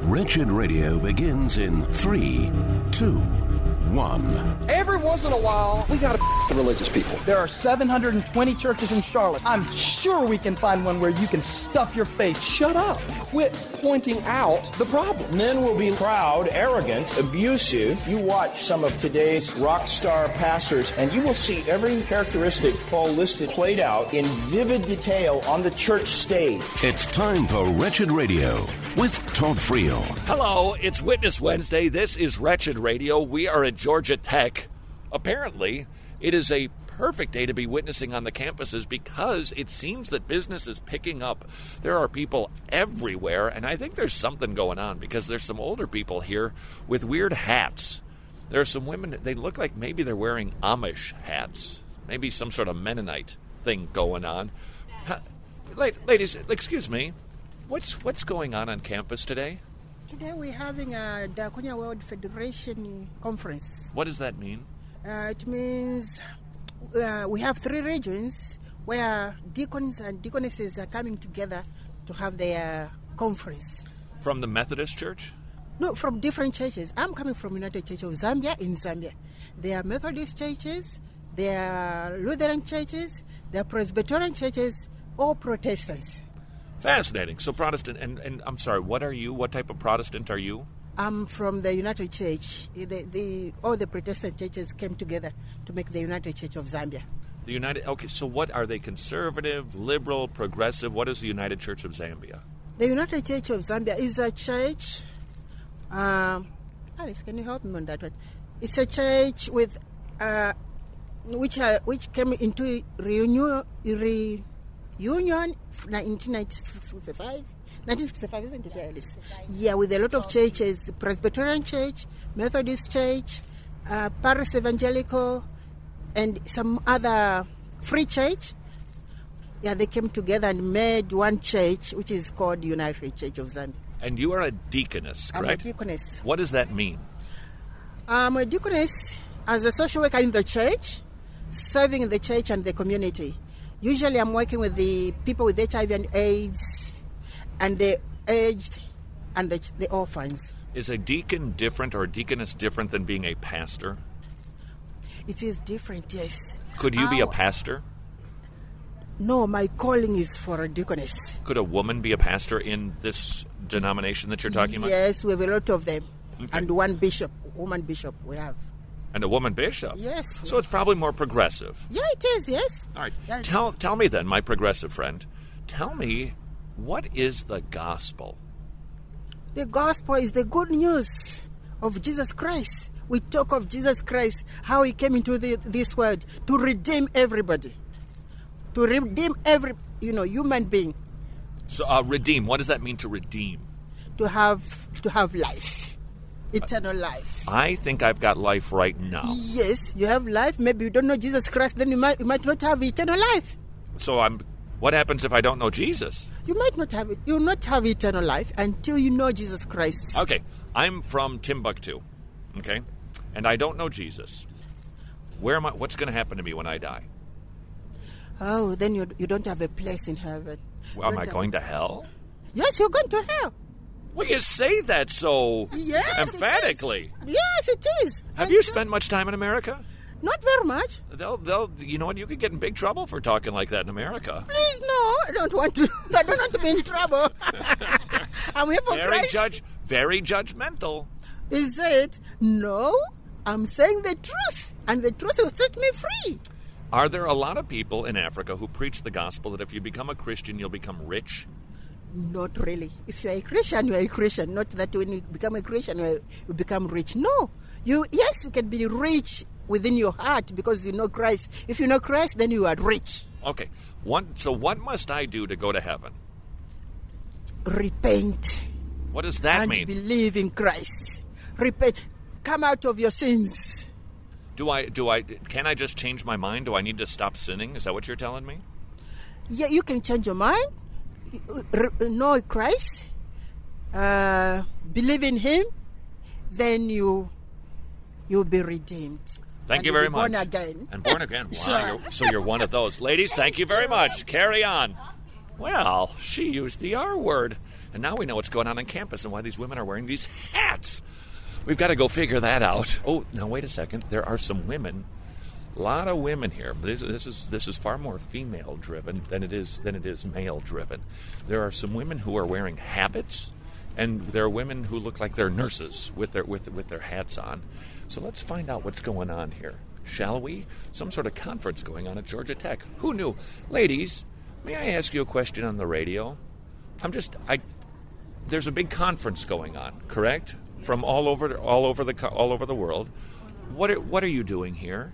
Wretched Radio begins in 3, 2, 1. Every once in a while, we got to religious people. There are 720 churches in Charlotte. I'm sure we can find one where you can stuff your face. Shut up. Quit pointing out the problem. Men will be proud, arrogant, abusive. You watch some of today's rock star pastors, and you will see every characteristic Paul listed played out in vivid detail on the church stage. It's time for Wretched Radio with Todd Friel. Hello, it's Witness Wednesday. This is Wretched Radio. We are at Georgia Tech. Apparently, it is a perfect day to be witnessing on the campuses because it seems that business is picking up. There are people everywhere, and I think there's something going on because there's some older people here with weird hats. There are some women, they look like maybe they're wearing Amish hats, maybe some sort of Mennonite thing going on. Ladies, excuse me, what's going on campus today? Today we're having a Diaconia World Federation conference. What does that mean? It means we have 3 regions where deacons and deaconesses are coming together to have their conference. From the Methodist Church? No, from different churches. I'm coming from United Church of Zambia in Zambia. There are Methodist churches, there are Lutheran churches, there are Presbyterian churches, all Protestants. Fascinating. So Protestant, and I'm sorry, what are you? What type of Protestant are you? I'm from the United Church. All the Protestant churches came together to make the United Church of Zambia. The United, okay, so what are they, conservative, liberal, progressive? What is the United Church of Zambia? The United Church of Zambia is a church, Alice, can you help me on that one? It's a church with, which came into reunion in 1965, isn't it, Alice? Yeah, with a lot of churches, Presbyterian Church, Methodist Church, Paris Evangelical, and some other free church. Yeah, they came together and made one church, which is called United Church of Zambia. And you are a deaconess, correct? I'm a deaconess. What does that mean? I'm a deaconess as a social worker in the church, serving in the church and the community. Usually I'm working with the people with HIV and AIDS and the aged and the orphans. Is a deacon different or a deaconess different than being a pastor? It is different, yes. Could you be a pastor? No, my calling is for a deaconess. Could a woman be a pastor in this denomination that you're talking about? Yes, we have a lot of them. Okay. And one bishop, woman bishop we have. And a woman bishop? Yes. So it's probably more progressive. Yeah, it is, yes. All right. Yeah. Tell me then, my progressive friend, tell me, what is the gospel? The gospel is the good news of Jesus Christ. We talk of Jesus Christ, how he came into this world to redeem everybody. To redeem every, human being. So redeem, what does that mean to redeem? To have life. Eternal life. I think I've got life right now. Yes, you have life. Maybe you don't know Jesus Christ, then you might not have eternal life. So what happens if I don't know Jesus? You might not have it. You will not have eternal life until you know Jesus Christ. Okay, I'm from Timbuktu, okay? And I don't know Jesus. Where am I? What's going to happen to me when I die? Oh, then you don't have a place in heaven. Well, am I going to hell? Yes, you're going to hell. Well, you say that so emphatically. Yes, it is. Have you spent much time in America? Not very much. They'll. You know what? You could get in big trouble for talking like that in America. Please, no. I don't want to. I don't want to be in trouble. I'm here for Christ. Very judgmental. Is it? No. I'm saying the truth, and the truth will set me free. Are there a lot of people in Africa who preach the gospel that if you become a Christian, you'll become rich? Not really. If you're a Christian, you're a Christian. Not that when you become a Christian, you become rich. No. You can be rich within your heart because you know Christ. If you know Christ, then you are rich. Okay. So what must I do to go to heaven? Repent. What does that mean? And believe in Christ. Repent. Come out of your sins. Can I just change my mind? Do I need to stop sinning? Is that what you're telling me? Yeah, you can change your mind. Know Christ. Believe in him. Then you'll be redeemed. Thank you very much. Born again. And born again. Wow. So you're one of those. Ladies, thank you very much. Carry on. Well, she used the R word. And now we know what's going on campus and why these women are wearing these hats. We've got to go figure that out. Oh, now wait a second. There are some women. A lot of women here. This is far more female driven than it is male driven. There are some women who are wearing habits, and there are women who look like they're nurses with their hats on. So let's find out what's going on here, shall we? Some sort of conference going on at Georgia Tech. Who knew? Ladies, may I ask you a question on the radio? There's a big conference going on, correct? Yes. From all over the world. What are you doing here?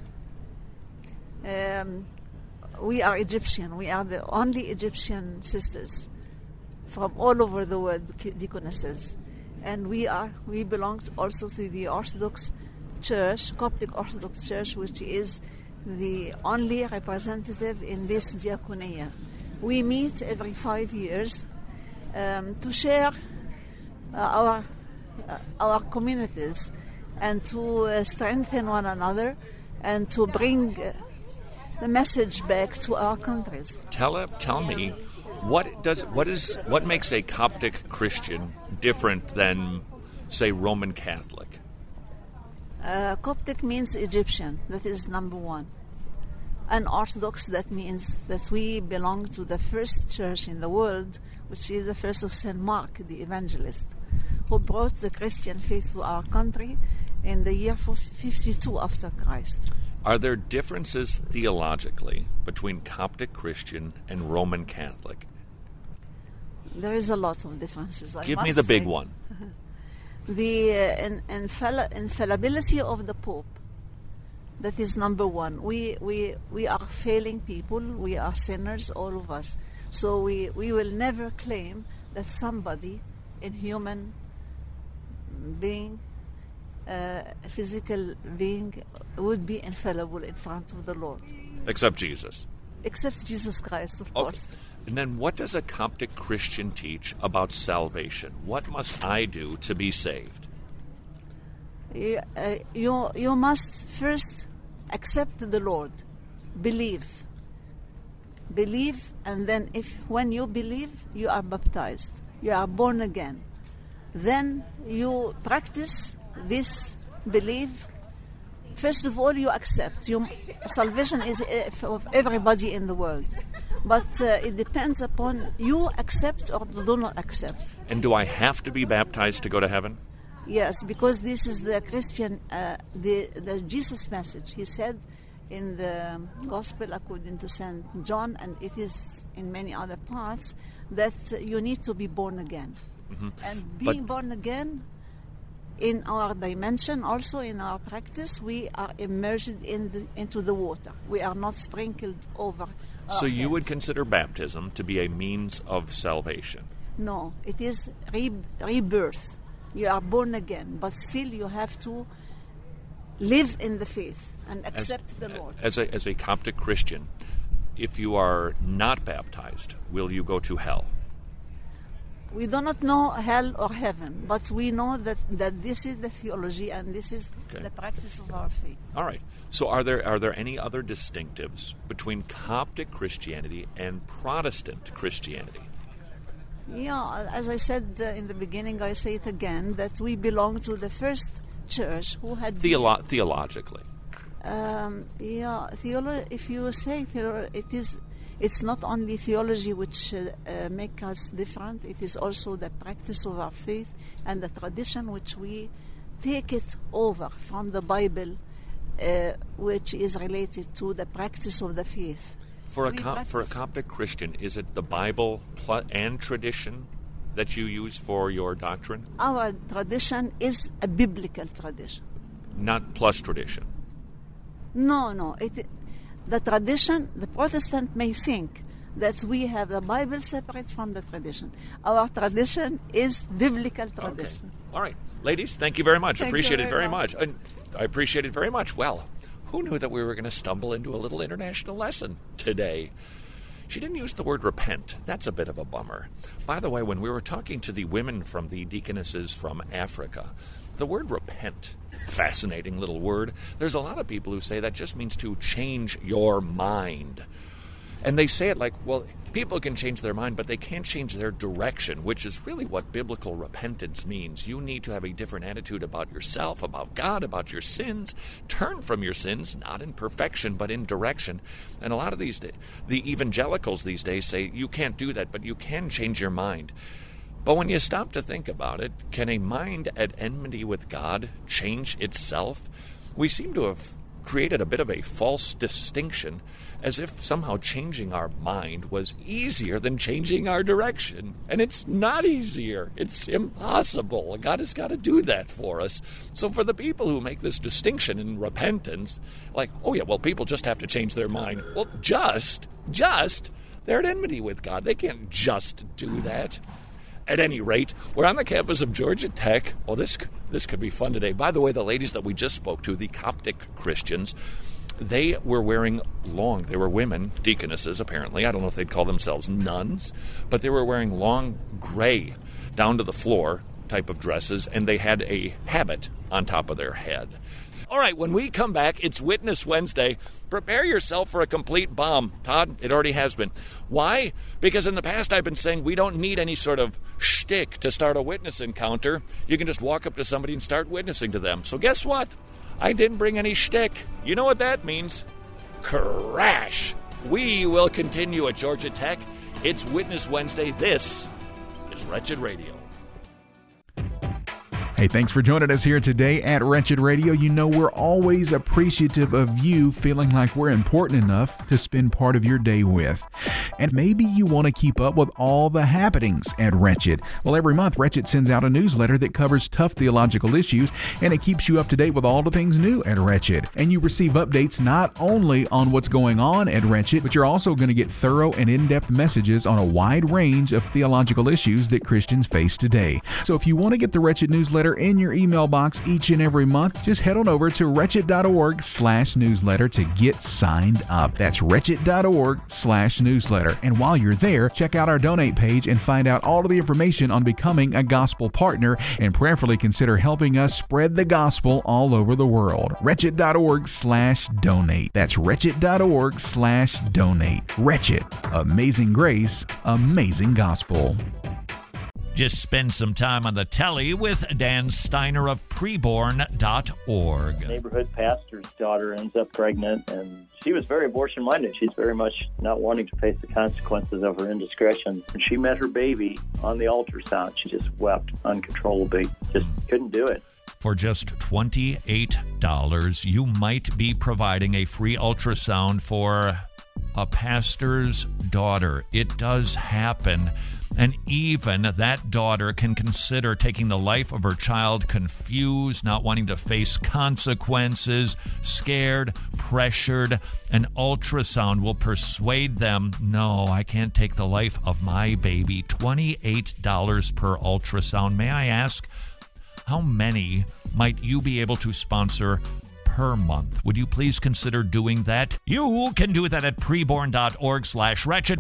We are Egyptian. We are the only Egyptian sisters from all over the world, deaconesses, and we belong also to the Orthodox Church, Coptic Orthodox Church, which is the only representative in this diaconia. We meet every 5 years to share our communities and to strengthen one another and to bring the message back to our countries. Tell me, what makes a Coptic Christian different than, say, Roman Catholic? Coptic means Egyptian. That is number one. And Orthodox, that means that we belong to the first church in the world, which is the first of St. Mark, the evangelist, who brought the Christian faith to our country in the year 52 after Christ. Are there differences theologically between Coptic Christian and Roman Catholic? There is a lot of differences. Give me the big one. The infallibility of the Pope. That is number one. We are failing people. We are sinners, all of us. So we will never claim that somebody, a human being, a physical being, would be infallible in front of the Lord. Except Jesus. Except Jesus Christ, of course. And then what does a Coptic Christian teach about salvation? What must I do to be saved? You must first accept the Lord, believe, and then when you believe, you are baptized, you are born again. Then you practice this belief. First of all, you accept. Salvation is of everybody in the world, but it depends upon you accept or do not accept. And do I have to be baptized to go to heaven? Yes, because this is the Christian, the Jesus message. He said in the Gospel according to St. John, and it is in many other parts, that you need to be born again. Mm-hmm. And being born again, in our dimension, also in our practice, we are immersed into the water. We are not sprinkled over. So you would consider baptism to be a means of salvation? No, it is rebirth. You are born again, but still you have to live in the faith and accept the Lord. As a Coptic Christian, if you are not baptized, will you go to hell? We do not know hell or heaven, but we know that this is the theology and this is the practice of our faith. All right. So are there any other distinctives between Coptic Christianity and Protestant Christianity? Yeah, as I said in the beginning, I say it again, that we belong to the first church who had... Theologically. If you say it's not only theology which make us different, it is also the practice of our faith and the tradition which we take it over from the Bible, which is related to the practice of the faith. For a Coptic Christian, is it the Bible and tradition that you use for your doctrine? Our tradition is a biblical tradition. Not plus tradition? No. The tradition, the Protestant may think that we have the Bible separate from the tradition. Our tradition is biblical tradition. Okay. All right. Ladies, thank you very much. Appreciate it very much. And I appreciate it very much. Well, who knew that we were going to stumble into a little international lesson today? She didn't use the word repent. That's a bit of a bummer. By the way, when we were talking to the women from the deaconesses from Africa, the word repent, fascinating little word. There's a lot of people who say that just means to change your mind. And they say it like, well, people can change their mind, but they can't change their direction, which is really what biblical repentance means. You need to have a different attitude about yourself, about God, about your sins. Turn from your sins, not in perfection, but in direction. And a lot of the evangelicals these days say you can't do that, but you can change your mind. But when you stop to think about it, can a mind at enmity with God change itself? We seem to have created a bit of a false distinction, as if somehow changing our mind was easier than changing our direction. And it's not easier. It's impossible. God has got to do that for us. So for the people who make this distinction in repentance, like, oh yeah, well, people just have to change their mind. Well, just, they're at enmity with God. They can't just do that. At any rate, we're on the campus of Georgia Tech. Well, this could be fun today. By the way, the ladies that we just spoke to, the Coptic Christians, they were wearing they were women, deaconesses apparently. I don't know if they'd call themselves nuns, but they were wearing long gray down to the floor type of dresses, and they had a habit on top of their head. All right, when we come back, it's Witness Wednesday. Prepare yourself for a complete bomb. Todd, it already has been. Why? Because in the past I've been saying we don't need any sort of shtick to start a witness encounter. You can just walk up to somebody and start witnessing to them. So guess what? I didn't bring any shtick. You know what that means? Crash! We will continue at Georgia Tech. It's Witness Wednesday. This is Wretched Radio. Hey, thanks for joining us here today at Wretched Radio. You know, we're always appreciative of you feeling like we're important enough to spend part of your day with. And maybe you want to keep up with all the happenings at Wretched. Well, every month, Wretched sends out a newsletter that covers tough theological issues, and it keeps you up to date with all the things new at Wretched. And you receive updates not only on what's going on at Wretched, but you're also going to get thorough and in-depth messages on a wide range of theological issues that Christians face today. So if you want to get the Wretched newsletter in your email box each and every month, just head on over to wretched.org/newsletter to get signed up. That's wretched.org/newsletter. And while you're there, check out our donate page and find out all of the information on becoming a gospel partner, and prayerfully consider helping us spread the gospel all over the world. Wretched.org/donate. That's wretched.org/donate. Wretched. Amazing grace, amazing gospel. Just spend some time on the telly with Dan Steiner of preborn.org. Neighborhood pastor's daughter ends up pregnant, and she was very abortion-minded. She's very much not wanting to face the consequences of her indiscretion. When she met her baby on the ultrasound, she just wept uncontrollably, just couldn't do it. For just $28, you might be providing a free ultrasound for a pastor's daughter. It does happen. And even that daughter can consider taking the life of her child, confused, not wanting to face consequences, scared, pressured. An ultrasound will persuade them, no, I can't take the life of my baby. $28 per ultrasound. May I ask, how many might you be able to sponsor per month? Would you please consider doing that? You can do that at preborn.org/wretched,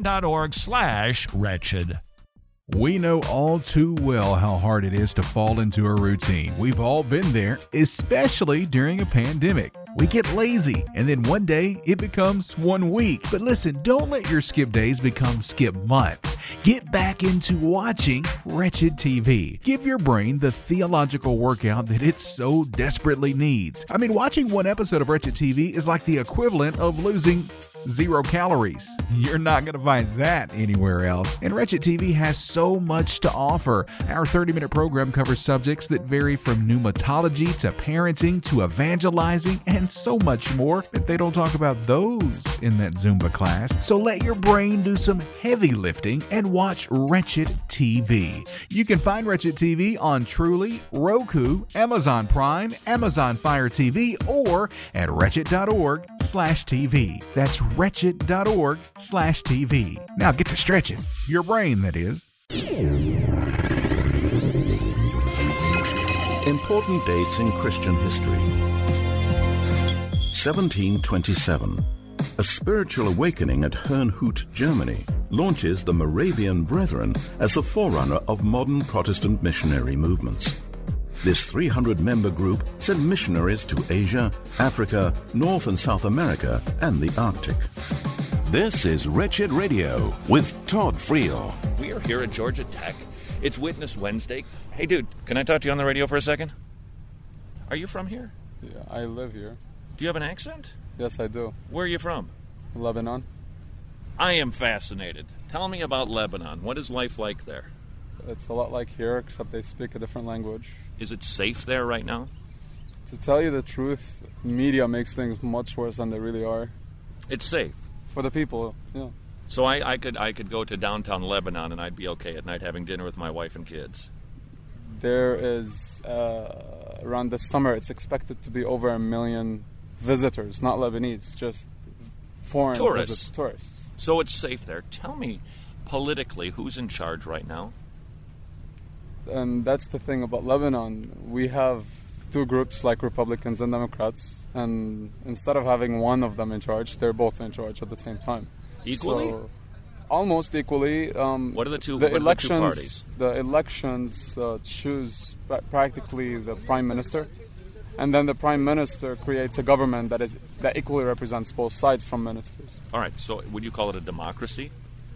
preborn.org/wretched. We know all too well how hard it is to fall into a routine. We've all been there, especially during a pandemic. We get lazy, and then one day it becomes 1 week. But listen, don't let your skip days become skip months. Get back into watching Wretched TV. Give your brain the theological workout that it so desperately needs. I mean, watching one episode of Wretched TV is like the equivalent of losing 0 calories. You're not going to find that anywhere else. And Wretched TV has so much to offer. Our 30-minute program covers subjects that vary from pneumatology to parenting to evangelizing and so much more. But they don't talk about those in that Zumba class. So let your brain do some heavy lifting and watch Wretched TV. You can find Wretched TV on Truly, Roku, Amazon Prime, Amazon Fire TV, or at wretched.org/TV. That's wretched.org/TV. Now get to stretching. Your brain, that is. Important dates in Christian history. 1727. A spiritual awakening at Herrnhut, Germany, launches the Moravian Brethren as the forerunner of modern Protestant missionary movements. This 300-member group sent missionaries to Asia, Africa, North and South America, and the Arctic. This is Wretched Radio with Todd Friel. We are here at Georgia Tech. It's Witness Wednesday. Hey, dude, can I talk to you on the radio for a second? Are you from here? Yeah, I live here. Do you have an accent? Yes, I do. Where are you from? Lebanon. I am fascinated. Tell me about Lebanon. What is life like there? It's a lot like here, except they speak a different language. Is it safe there right now? To tell you the truth, media makes things much worse than they really are. It's safe. For the people, yeah. So I could go to downtown Lebanon and I'd be okay at night having dinner with my wife and kids. There is, around this summer, it's expected to be over 1 million visitors, not Lebanese, just foreign tourists. Tourists. So it's safe there. Tell me, politically, who's in charge right now? And that's the thing about Lebanon. We have two groups like Republicans and Democrats, and instead of having one of them in charge, they're both in charge at the same time. Equally? So, almost equally. What are the two parties? The elections choose practically the prime minister, and then the prime minister creates a government that equally represents both sides from ministers. All right, so would you call it a democracy?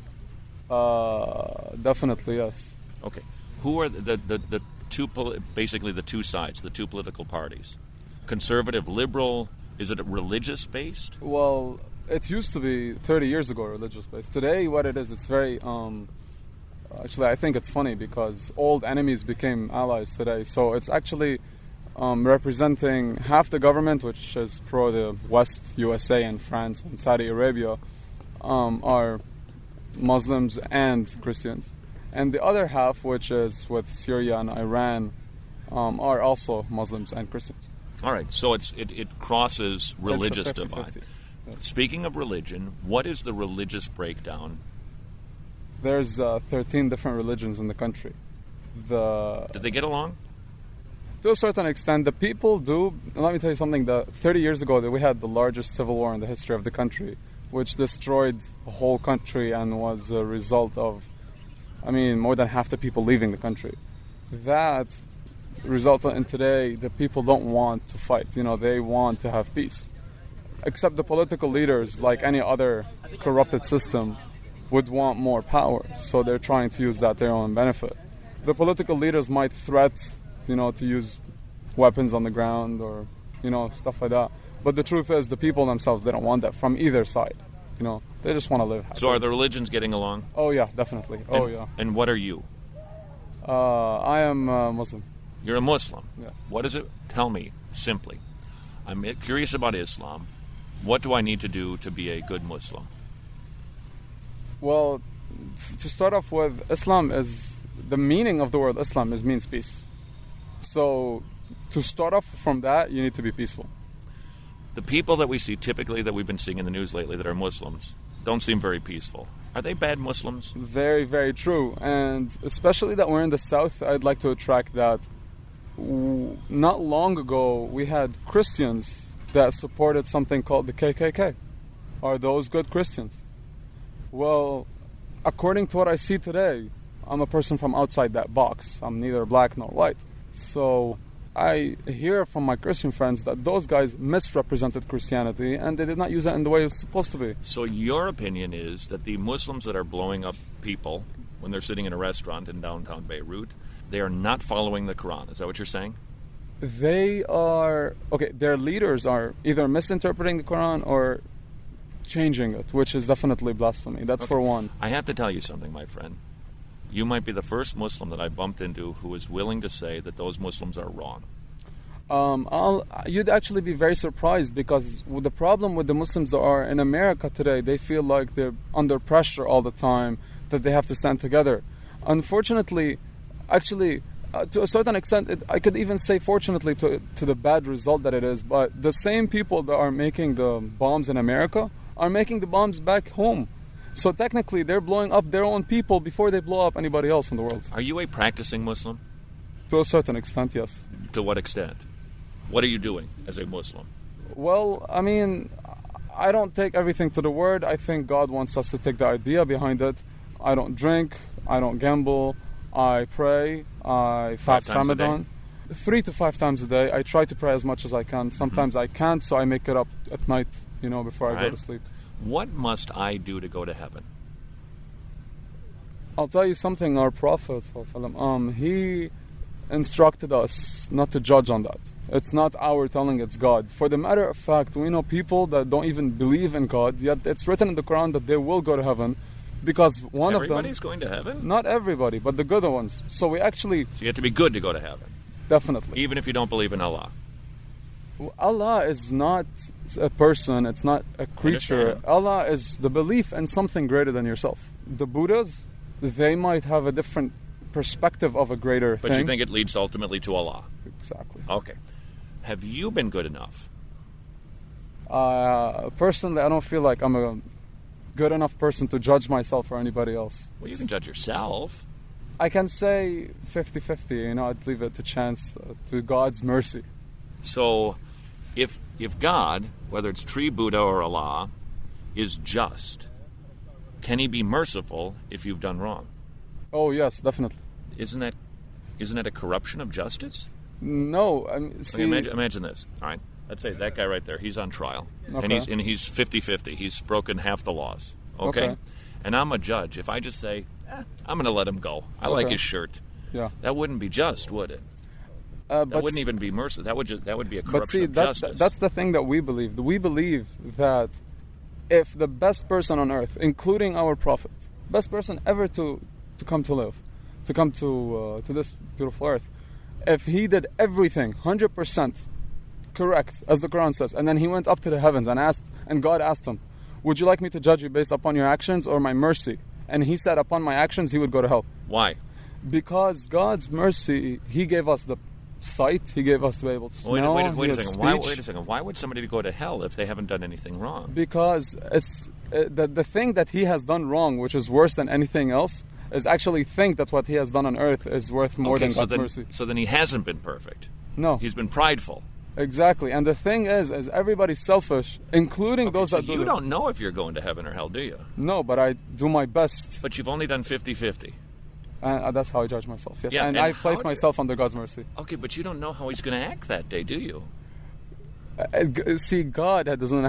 Definitely, yes. Okay. Who are the two, basically the two sides, the two political parties? Conservative, liberal, is it religious based? Well, it used to be 30 years ago religious based. Today, what it is, it's very, actually I think it's funny because old enemies became allies today. So it's actually representing half the government, which is pro the West, USA and France and Saudi Arabia, are Muslims and Christians. And the other half, which is with Syria and Iran, are also Muslims and Christians. All right, so it crosses religious it's a 50-50. divide. Yes. Speaking of religion, what is the religious breakdown? There's 13 different religions in the country. Did they get along? To a certain extent, the people do. Let me tell you something. 30 years ago, we had the largest civil war in the history of the country, which destroyed the whole country and was a result of, more than half the people leaving the country. That resulted in today, the people don't want to fight. They want to have peace. Except the political leaders, like any other corrupted system, would want more power. So they're trying to use that to their own benefit. The political leaders might threat, to use weapons on the ground or, stuff like that. But the truth is, the people themselves, they don't want that from either side. They just want to live happy. So are the religions getting along? Oh, yeah, definitely. And what are you? I am Muslim. You're a Muslim? Yes. What is it? Tell me, simply. I'm curious about Islam. What do I need to do to be a good Muslim? Well, to start off with, Islam is... The meaning of the word Islam means peace. So, to start off from that, you need to be peaceful. The people that we see typically that we've been seeing in the news lately that are Muslims don't seem very peaceful. Are they bad Muslims? Very, very true. And especially that we're in the South, I'd like to attract that. Not long ago, we had Christians that supported something called the KKK. Are those good Christians? Well, according to what I see today, I'm a person from outside that box. I'm neither black nor white. So I hear from my Christian friends that those guys misrepresented Christianity and they did not use it in the way it was supposed to be. So your opinion is that the Muslims that are blowing up people when they're sitting in a restaurant in downtown Beirut, they are not following the Quran. Is that what you're saying? They are... Okay, their leaders are either misinterpreting the Quran or changing it, which is definitely blasphemy. That's for one. I have to tell you something, my friend. You might be the first Muslim that I bumped into who is willing to say that those Muslims are wrong. You'd actually be very surprised because the problem with the Muslims that are in America today, they feel like they're under pressure all the time, that they have to stand together. Unfortunately, actually, to a certain extent, I could even say fortunately to the bad result that it is, but the same people that are making the bombs in America are making the bombs back home. So technically, they're blowing up their own people before they blow up anybody else in the world. Are you a practicing Muslim? To a certain extent, yes. To what extent? What are you doing as a Muslim? Well, I don't take everything to the word. I think God wants us to take the idea behind it. I don't drink. I don't gamble. I pray. I fast Ramadan. 3 to 5 times a day. I try to pray as much as I can. Sometimes I can't, so I make it up at night, before I go to sleep. What must I do to go to heaven? I'll tell you something. Our Prophet, he instructed us not to judge on that. It's not our telling, it's God. For the matter of fact, we know people that don't even believe in God, yet it's written in the Quran that they will go to heaven, because one of them... Everybody's going to heaven? Not everybody, but the good ones. So we actually... So you have to be good to go to heaven? Definitely. Even if you don't believe in Allah? Allah is not a person, it's not a creature. Allah is the belief in something greater than yourself. The Buddhas, they might have a different perspective of a greater thing. But you think it leads ultimately to Allah? Exactly. Okay. Have you been good enough? Personally, I don't feel like I'm a good enough person to judge myself or anybody else. Well, you can judge yourself. I can say 50-50, I'd leave it to chance, to God's mercy. So, if God, whether it's Tree Buddha or Allah, is just, can he be merciful if you've done wrong? Oh, yes, definitely. Isn't that a corruption of justice? No, see... Okay, imagine this, all right? Let's say that guy right there, he's on trial, okay. and he's 50-50. He's broken half the laws, okay? And I'm a judge. If I just say, I'm going to let him go. I like his shirt. Yeah. That wouldn't be just, would it? That wouldn't even be mercy. That would be a corruption of justice. That's the thing that we believe. We believe that if the best person on earth, including our prophets, best person ever to come to live, to come to this beautiful earth, if he did everything 100% correct, as the Quran says, and then he went up to the heavens and God asked him, would you like me to judge you based upon your actions or my mercy? And he said, upon my actions, he would go to hell. Why? Because God's mercy, he gave us the sight, he gave us to be able to smell. Wait a second. Wait a second. Why would somebody go to hell if they haven't done anything wrong? Because it's the thing that he has done wrong, which is worse than anything else, is actually think that what he has done on earth is worth more than God's mercy. So then he hasn't been perfect. No. He's been prideful. Exactly. And the thing is everybody's selfish, including those that do... You don't know if you're going to heaven or hell, do you? No, but I do my best. But you've only done 50-50. That's how I judge myself, yes. Yeah, and I place myself under God's mercy. Okay, but you don't know how he's going to act that day, do you? See, God doesn't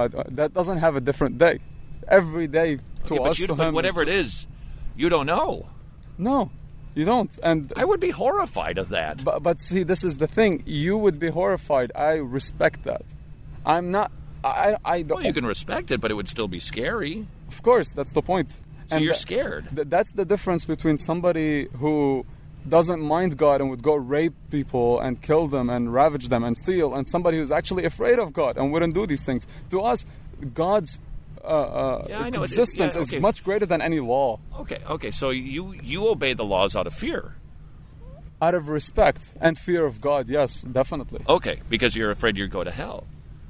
have a different day. Every day to us, to him... Whatever it is, you don't know. No, you don't. And I would be horrified of that. But see, this is the thing. You would be horrified. I respect that. I'm not... I don't... Well, you can respect it, but it would still be scary. Of course, that's the point. So you're scared. That's the difference between somebody who doesn't mind God and would go rape people and kill them and ravage them and steal, and somebody who's actually afraid of God and wouldn't do these things. To us, God's existence is much greater than any law. Okay. So you obey the laws out of fear. Out of respect and fear of God, yes, definitely. Okay, because you're afraid you'd go to hell.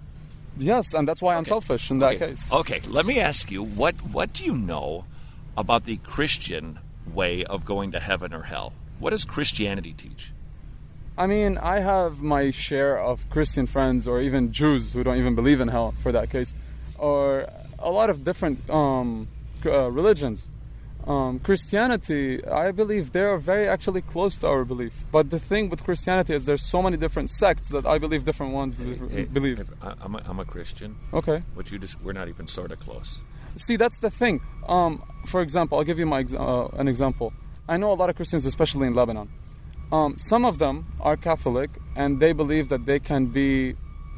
Yes, and that's why I'm selfish in that case. Okay, let me ask you, what do you know about the Christian way of going to heaven or hell? What does Christianity teach? I mean, I have my share of Christian friends, or even Jews who don't even believe in hell, for that case, or a lot of different religions. Christianity, I believe they are very actually close to our belief. But the thing with Christianity is there's so many different sects that I believe different ones believe. I'm a Christian. Okay. But we're not even sort of close. See, that's the thing. For example, I'll give you an example. I know a lot of Christians, especially in Lebanon. Some of them are Catholic, and they believe that they can be...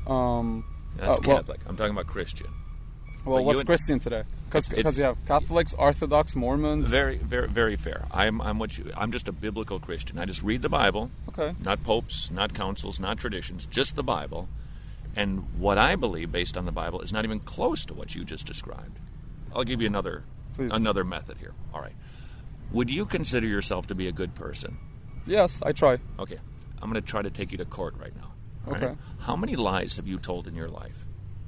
That's Catholic. I'm talking about Christian. Well, what's Christian today? Because you have Catholics, Orthodox, Mormons. Very, very, very fair. I'm just a biblical Christian. I just read the Bible. Okay. Not popes, not councils, not traditions, just the Bible. And what I believe based on the Bible is not even close to what you just described. I'll give you another method here. All right. Would you consider yourself to be a good person? Yes, I try. Okay. I'm going to try to take you to court right now. Okay. Right? How many lies have you told in your life?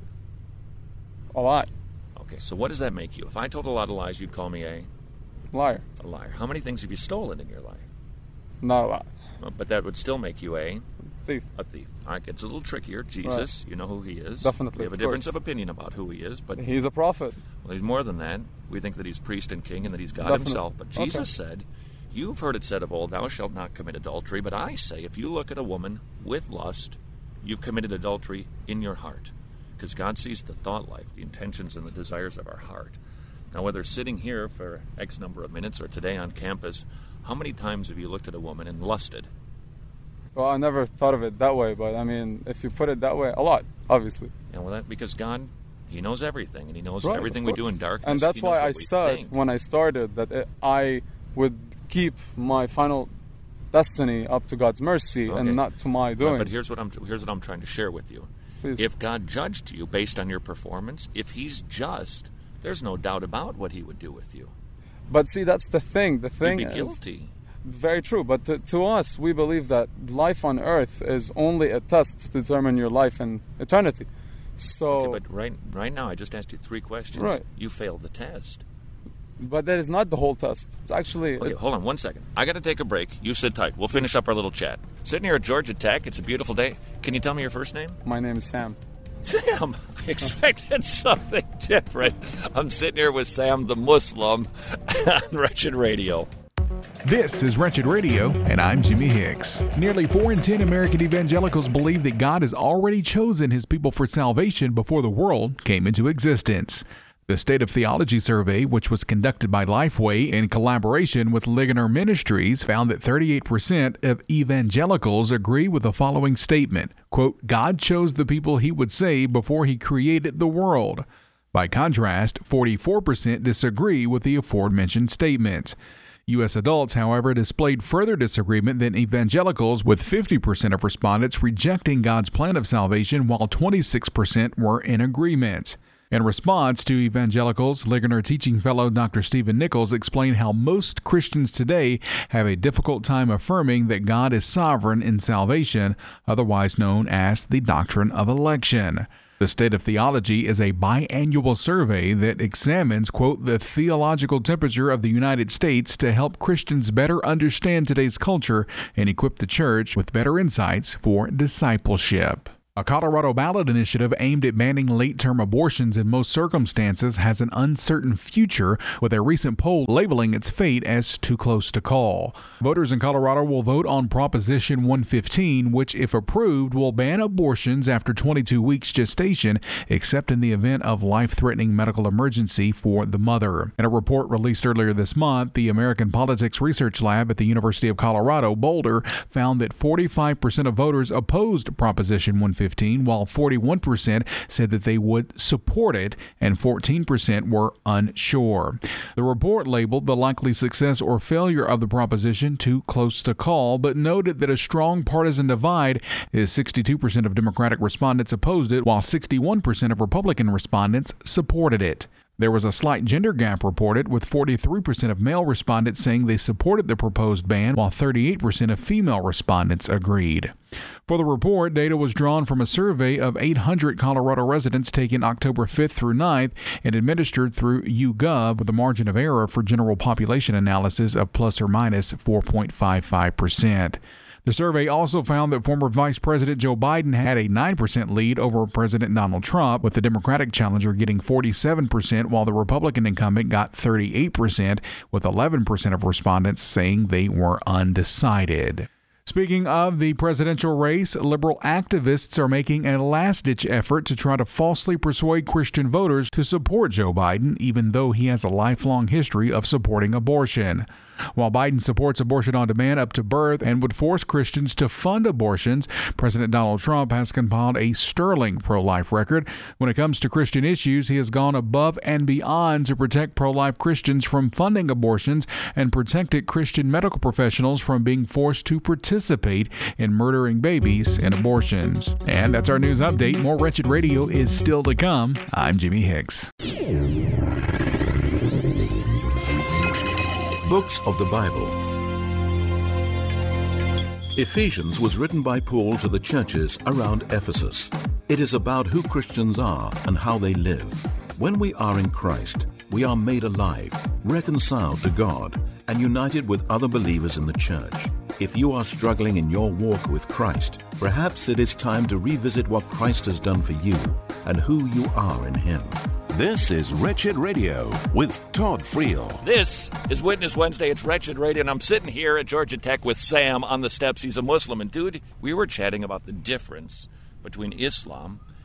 A lot. Okay, so what does that make you? If I told a lot of lies, you'd call me a... Liar. A liar. How many things have you stolen in your life? Not a lot. But that would still make you a... Thief. A thief. All right, it's a little trickier. Jesus, You know who he is. Definitely. We have a difference of opinion about who he is, but... He's a prophet. Well, he's more than that. We think that he's priest and king and that he's God himself. But Jesus said, you've heard it said of old, thou shalt not commit adultery. But I say, if you look at a woman with lust, you've committed adultery in your heart. because God sees the thought life, the intentions and the desires of our heart. Now, whether sitting here for X number of minutes or today on campus, how many times have you looked at a woman and lusted? Well, I never thought of it that way, but I mean, if you put it that way, a lot, obviously. Yeah, well, because God, He knows everything, and He knows Right, everything we do in darkness. And that's why I said think. when I started that I would keep my final destiny up to God's mercy and not to my doing. But here's what I'm trying to share with you. Please. If God judged you based on your performance, if He's just, there's no doubt about what He would do with you. But see, that's the thing. The thing You'd be is guilty. very true. But to us, we believe that life on earth is only a test to determine your life in eternity. So, okay, but right now, I just asked you 3 questions. Right. You failed the test. But that is not the whole test. It's actually... Okay, hold on 1 second. I got to take a break. You sit tight. We'll finish up our little chat. Sitting here at Georgia Tech. It's a beautiful day. Can you tell me your first name? My name is Sam. Sam, I expected something different. I'm sitting here with Sam the Muslim on Wretched Radio. This is Wretched Radio, and I'm Jimmy Hicks. Nearly 4 in 10 American evangelicals believe that God has already chosen His people for salvation before the world came into existence. The State of Theology survey, which was conducted by Lifeway in collaboration with Ligonier Ministries, found that 38% of evangelicals agree with the following statement, quote, God chose the people He would save before He created the world. By contrast, 44% disagree with the aforementioned statement. U.S. adults, however, displayed further disagreement than evangelicals, with 50% of respondents rejecting God's plan of salvation, while 26% were in agreement. In response to evangelicals, Ligonier teaching fellow Dr. Stephen Nichols explained how most Christians today have a difficult time affirming that God is sovereign in salvation, otherwise known as the doctrine of election. The State of Theology is a biannual survey that examines, quote, the theological temperature of the United States to help Christians better understand today's culture and equip the church with better insights for discipleship. A Colorado ballot initiative aimed at banning late-term abortions in most circumstances has an uncertain future, with a recent poll labeling its fate as too close to call. Voters in Colorado will vote on Proposition 115, which, if approved, will ban abortions after 22 weeks gestation, except in the event of life-threatening medical emergency for the mother. In a report released earlier this month, the American Politics Research Lab at the University of Colorado, Boulder, found that 45% of voters opposed Proposition 115, while 41% said that they would support it, and 14% were unsure. The report labeled the likely success or failure of the proposition too close to call, but noted that a strong partisan divide is 62% of Democratic respondents opposed it, while 61% of Republican respondents supported it. There was a slight gender gap reported, with 43% of male respondents saying they supported the proposed ban, while 38% of female respondents agreed. For the report, data was drawn from a survey of 800 Colorado residents taken October 5th through 9th and administered through YouGov, with a margin of error for general population analysis of plus or minus 4.55%. The survey also found that former Vice President Joe Biden had a 9% lead over President Donald Trump, with the Democratic challenger getting 47%, while the Republican incumbent got 38%, with 11% of respondents saying they were undecided. Speaking of the presidential race, liberal activists are making a last-ditch effort to try to falsely persuade Christian voters to support Joe Biden, even though he has a lifelong history of supporting abortion. While Biden supports abortion on demand up to birth and would force Christians to fund abortions, President Donald Trump has compiled a sterling pro-life record. When it comes to Christian issues, he has gone above and beyond to protect pro-life Christians from funding abortions and protected Christian medical professionals from being forced to participate in murdering babies in abortions. And that's our news update. More Wretched Radio is still to come. I'm Jimmy Hicks. Books of the Bible. Ephesians was written by Paul to the churches around Ephesus. It is about who Christians are and how they live. When we are in Christ, we are made alive, reconciled to God, and united with other believers in the church. If you are struggling in your walk with Christ, perhaps it is time to revisit what Christ has done for you and who you are in Him. This is Wretched Radio with Todd Friel. This is Witness Wednesday. It's Wretched Radio, and I'm sitting here at Georgia Tech with Sam on the steps. He's a Muslim. And, dude, we were chatting about the difference between Islam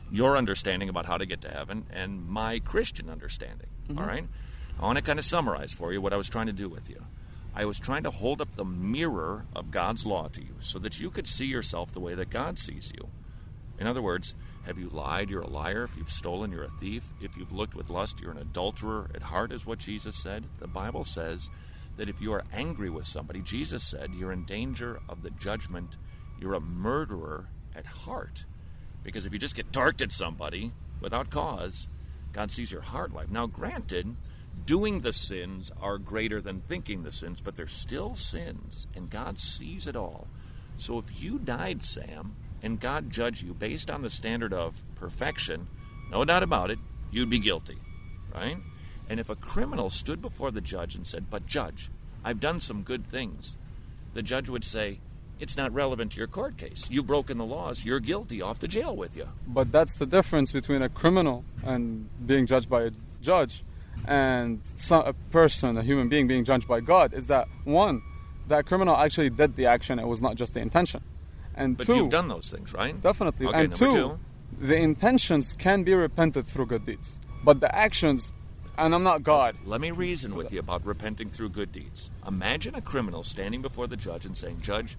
your understanding about how to get to heaven and my Christian understanding, all right? I want to kind of summarize for you what I was trying to do with you. I was trying to hold up the mirror of God's law to you so that you could see yourself the way that God sees you. In other words, have you lied, you're a liar. If you've stolen, you're a thief. If you've looked with lust, you're an adulterer at heart, is what Jesus said. The Bible says that if you are angry with somebody, Jesus said, you're in danger of the judgment. You're a murderer at heart. Because if you just get darked at somebody without cause, God sees your heart life. Now, granted, doing the sins are greater than thinking the sins, but they're still sins, and God sees it all. So if you died, Sam, and God judged you based on the standard of perfection, no doubt about it, you'd be guilty, right? And if a criminal stood before the judge and said, but judge, I've done some good things, the judge would say, it's not relevant to your court case. You've broken the laws. You're guilty. Off to jail with you. But that's the difference between a criminal and being judged by a judge and a person, a human being judged by God, is that, one, that criminal actually did the action. It was not just the intention. And but two, you've done those things, right? Definitely. Okay, and two, the intentions can be repented through good deeds. But the actions, and I'm not God. Let me reason with you about repenting through good deeds. Imagine a criminal standing before the judge and saying, Judge,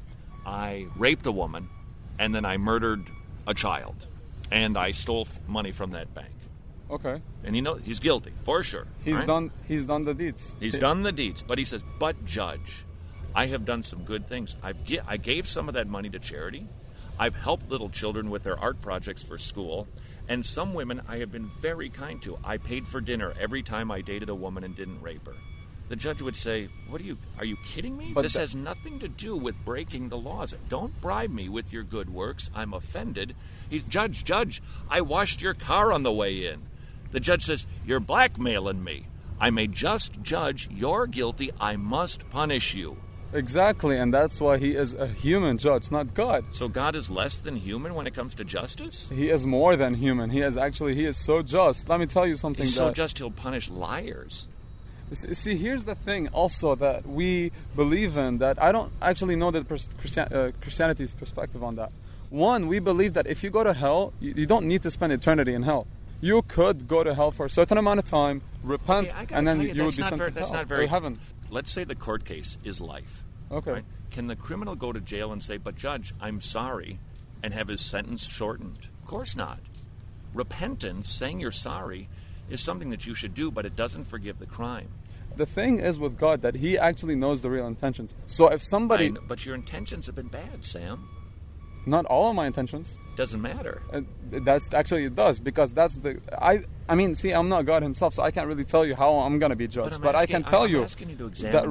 I raped a woman, and then I murdered a child, and I stole money from that bank. Okay. And he's guilty, for sure. He's right? done the deeds. He's done the deeds, but he says, but judge, I have done some good things. I gave some of that money to charity. I've helped little children with their art projects for school. And some women I have been very kind to. I paid for dinner every time I dated a woman and didn't rape her. The judge would say, are you kidding me? This has nothing to do with breaking the laws. Don't bribe me with your good works. I'm offended. He's, Judge, I washed your car on the way in. The judge says, you're blackmailing me. I'm a just judge. You're guilty. I must punish you. Exactly, and that's why he is a human judge, not God. So God is less than human when it comes to justice? He is more than human. He is so just. Let me tell you something. He's so just he'll punish liars. See, here's the thing also that we believe in, that I don't actually know the Christianity's perspective on that. One, we believe that if you go to hell, you don't need to spend eternity in hell. You could go to hell for a certain amount of time, repent, and then you would be sent to hell or heaven. Let's say the court case is life. Okay. Right? Can the criminal go to jail and say, but Judge, I'm sorry, and have his sentence shortened? Of course not. Repentance, saying you're sorry, is something that you should do, but it doesn't forgive the crime. The thing is with God that he actually knows the real intentions. So if somebody... But your intentions have been bad, Sam. Not all of my intentions. Doesn't matter. That's actually, it does, because that's the... I mean, see, I'm not God himself, so I can't really tell you how I'm going to be judged. But I can tell you that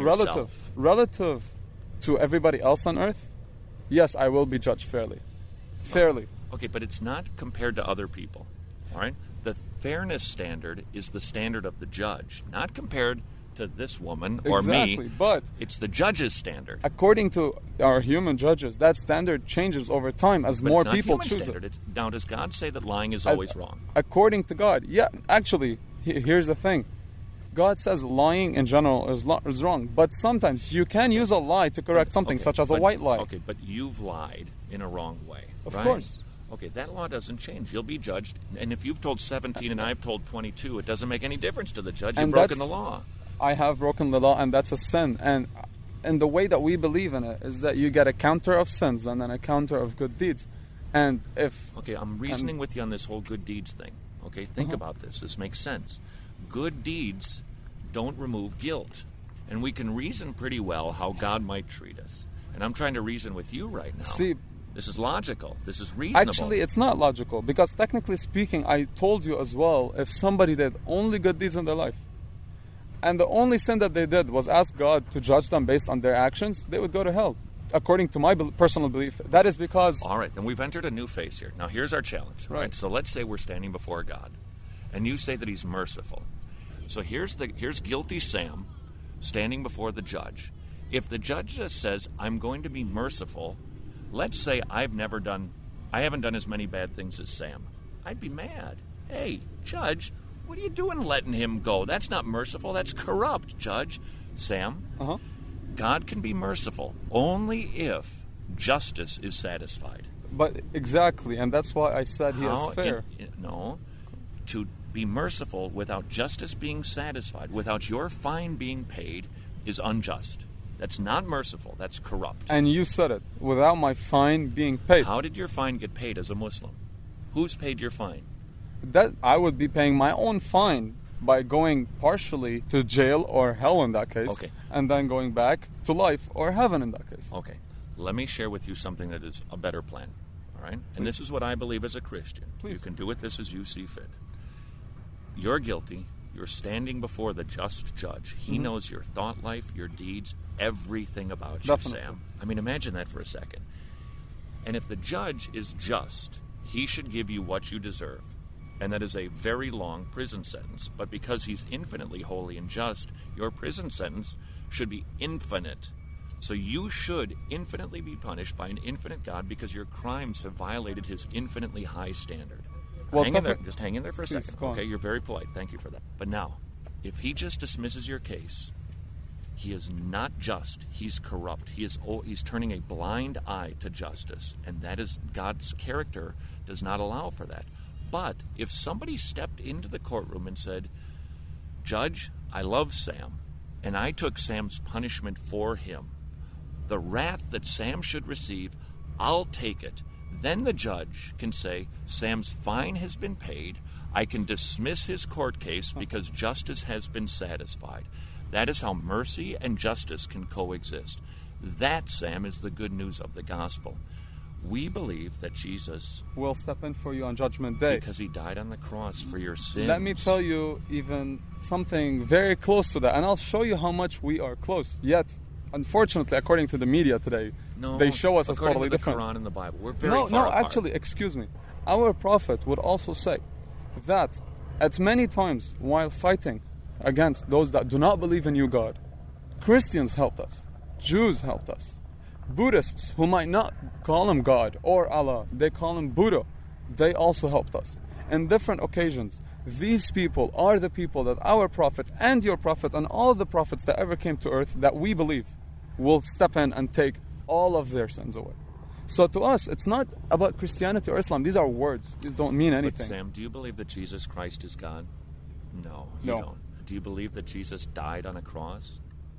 relative to everybody else on earth, yes, I will be judged fairly. Fairly. Okay, but it's not compared to other people, all right? The fairness standard is the standard of the judge, not compared to this woman or me, but it's the judge's standard. According to our human judges, that standard changes over time as more people choose it. Now, does God say that lying is always wrong? According to God, yeah. Actually, here's the thing. God says lying in general is wrong, but sometimes you can use a lie to correct something, such as a white lie. Okay, but you've lied in a wrong way. Of course. Okay, that law doesn't change. You'll be judged, and if you've told 17 and I've told 22, it doesn't make any difference to the judge. You've broken the law. I have broken the law, and that's a sin. And the way that we believe in it is that you get a counter of sins and then a counter of good deeds. And if... Okay, I'm reasoning with you on this whole good deeds thing. Okay, think about this. This makes sense. Good deeds don't remove guilt. And we can reason pretty well how God might treat us. And I'm trying to reason with you right now. See... This is logical. This is reasonable. Actually, it's not logical, because technically speaking, I told you as well, if somebody did only good deeds in their life, and the only sin that they did was ask God to judge them based on their actions, they would go to hell, according to my personal belief. That is because... All right, then we've entered a new phase here. Now, here's our challenge. Right? So let's say we're standing before God, and you say that he's merciful. So here's guilty Sam standing before the judge. If the judge just says, I'm going to be merciful... Let's say I haven't done as many bad things as Sam. I'd be mad. Hey, Judge, what are you doing letting him go? That's not merciful. That's corrupt, Judge. Sam, God can be merciful only if justice is satisfied. But exactly, and that's why I said he is fair. To be merciful without justice being satisfied, without your fine being paid, is unjust. That's not merciful. That's corrupt. And you said it, without my fine being paid. How did your fine get paid as a Muslim? Who's paid your fine? That I would be paying my own fine by going partially to jail or hell in that case, and then going back to life or heaven in that case. Okay. Let me share with you something that is a better plan. All right? And this is what I believe as a Christian. Please. You can do with this as you see fit. You're guilty. You're standing before the just judge. He knows your thought life, your deeds, everything about you, Sam. I mean, imagine that for a second. And if the judge is just, he should give you what you deserve. And that is a very long prison sentence. But because he's infinitely holy and just, your prison sentence should be infinite. So you should infinitely be punished by an infinite God because your crimes have violated his infinitely high standard. Well, hang in there. Just hang in there for a Please, second. Okay, you're very polite. Thank you for that. But now, if he just dismisses your case, he is not just. He's corrupt. He's turning a blind eye to justice. And that is, God's character does not allow for that. But if somebody stepped into the courtroom and said, Judge, I love Sam, and I took Sam's punishment for him, the wrath that Sam should receive, I'll take it. Then the judge can say, Sam's fine has been paid. I can dismiss his court case because justice has been satisfied. That is how mercy and justice can coexist. That, Sam, is the good news of the gospel. We believe that Jesus will step in for you on Judgment Day. Because he died on the cross for your sins. Let me tell you even something very close to that, and I'll show you how much we are close. Yet, unfortunately, according to the media today, they show us as totally different. According to the Quran and the Bible, we're very far apart. Actually, excuse me. Our Prophet would also say that at many times while fighting against those that do not believe in you, God, Christians helped us, Jews helped us, Buddhists who might not call him God or Allah, they call him Buddha, they also helped us. In different occasions, these people are the people that our Prophet and your Prophet and all the prophets that ever came to earth that we believe will step in and take all of their sins away. So to us, it's not about Christianity or Islam. These are words. These don't mean anything. But Sam, do you believe that Jesus Christ is God? No, you don't. Do you believe that Jesus died on a cross?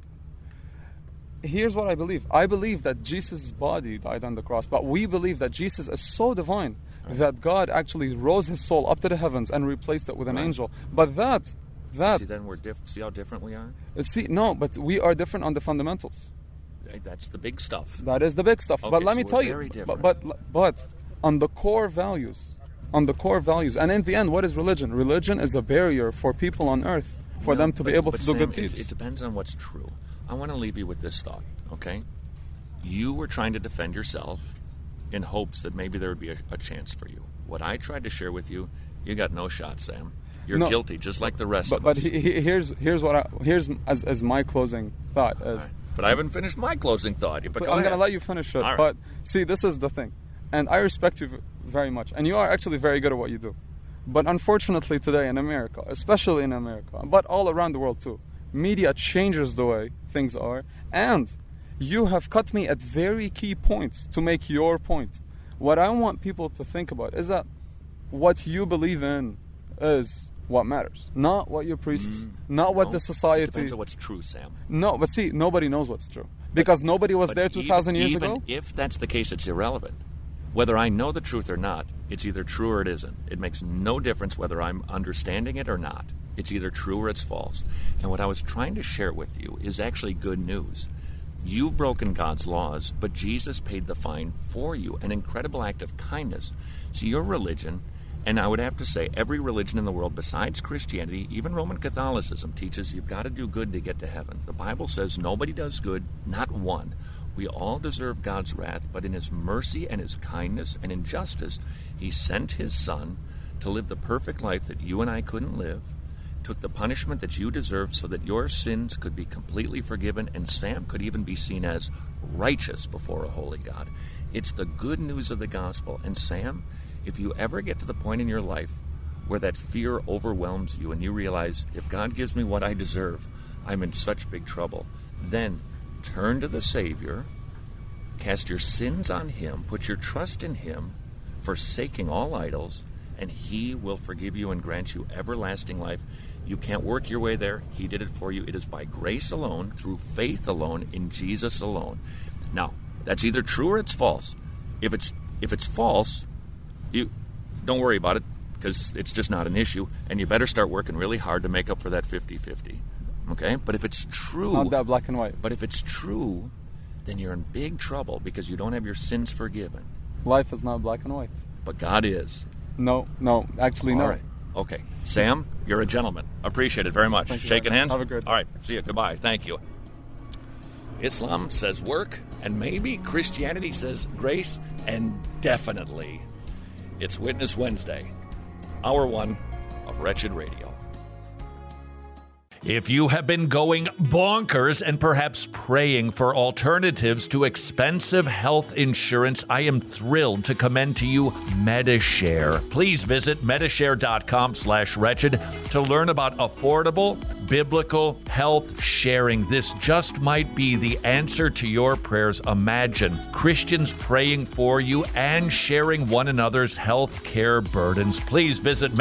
Here's what I believe. I believe that Jesus' body died on the cross, but we believe that Jesus is so divine that God actually rose his soul up to the heavens and replaced it with an angel. But that... See, then we're different. See how different we are? But we are different on the fundamentals. That's the big stuff. That is the big stuff. Okay, but let me tell you, but on the core values, and in the end, what is religion? Religion is a barrier for people on earth, for them to be able to do Sam, good deeds. It depends on what's true. I want to leave you with this thought, okay? You were trying to defend yourself in hopes that maybe there would be a chance for you. What I tried to share with you, you got no shot, Sam. You're guilty, just like the rest of us. But here's as my closing thought is. Right. But I haven't finished my closing thought. I'm going to let you finish it. Right. But see, this is the thing, and I respect you very much, and you are actually very good at what you do. But unfortunately, today in America, especially in America, but all around the world too, media changes the way things are, and you have cut me at very key points to make your point. What I want people to think about is that what you believe in is what matters, not what your priests, not what the society. It depends on what's true, Sam. No, but see, nobody knows what's true because nobody was there 2,000 years ago. Even if that's the case, it's irrelevant. Whether I know the truth or not, it's either true or it isn't. It makes no difference whether I'm understanding it or not. It's either true or it's false. And what I was trying to share with you is actually good news. You've broken God's laws, but Jesus paid the fine for you, an incredible act of kindness. See, your religion, and I would have to say every religion in the world besides Christianity, even Roman Catholicism, teaches you've got to do good to get to heaven. The Bible says nobody does good, not one. We all deserve God's wrath, but in his mercy and his kindness and in justice, he sent his Son to live the perfect life that you and I couldn't live, took the punishment that you deserved so that your sins could be completely forgiven, and Sam could even be seen as righteous before a holy God. It's the good news of the gospel. And Sam, if you ever get to the point in your life where that fear overwhelms you and you realize, if God gives me what I deserve, I'm in such big trouble, then turn to the Savior, Cast your sins on him, put your trust in him, forsaking all idols, and he will forgive you and grant you everlasting life. You can't work your way there. He did it for you. It is by grace alone, through faith alone, in Jesus alone. Now, that's either true or it's false. If it's false, you don't worry about it, because it's just not an issue, and you better start working really hard to make up for that 50-50. Okay? But if it's true... It's not that black and white. But if it's true, then you're in big trouble because you don't have your sins forgiven. Life is not black and white. But God is. No, actually no. All right. Okay. Sam, you're a gentleman. Appreciate it very much. Thank you. Shaking hands? Have a good day. All right. See you. Goodbye. Thank you. Islam says work, and maybe Christianity says grace, and definitely it's Witness Wednesday, hour 1 of Wretched Radio. If you have been going bonkers and perhaps praying for alternatives to expensive health insurance, I am thrilled to commend to you Medi-Share. Please visit Medishare.com/wretched to learn about affordable, biblical health sharing. This just might be the answer to your prayers. Imagine Christians praying for you and sharing one another's health care burdens. Please visit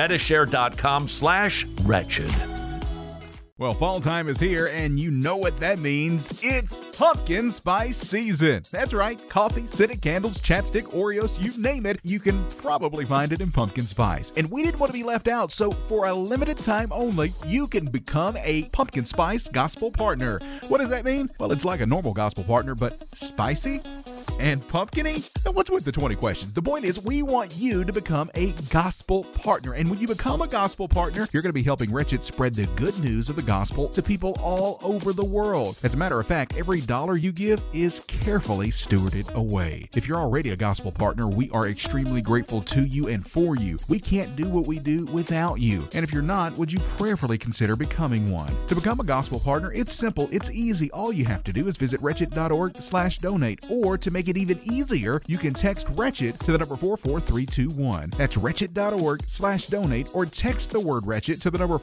Medishare.com/wretched. Well, fall time is here, and you know what that means. It's pumpkin spice season. That's right. Coffee, scented candles, chapstick, Oreos, you name it, you can probably find it in pumpkin spice. And we didn't want to be left out, so for a limited time only, you can become a pumpkin spice gospel partner. What does that mean? Well, it's like a normal gospel partner, but spicy and pumpkin-y? Now, what's with the 20 questions? The point is, we want you to become a gospel partner. And when you become a gospel partner, you're going to be helping Wretched spread the good news of the gospel to people all over the world. As a matter of fact, every dollar you give is carefully stewarded away. If you're already a gospel partner, we are extremely grateful to you and for you. We can't do what we do without you. And if you're not, would you prayerfully consider becoming one? To become a gospel partner, it's simple, it's easy. All you have to do is visit wretched.org/donate, or to make it even easier, you can text Wretched to the number 44321. That's wretched.org/donate, or text the word Wretched to the number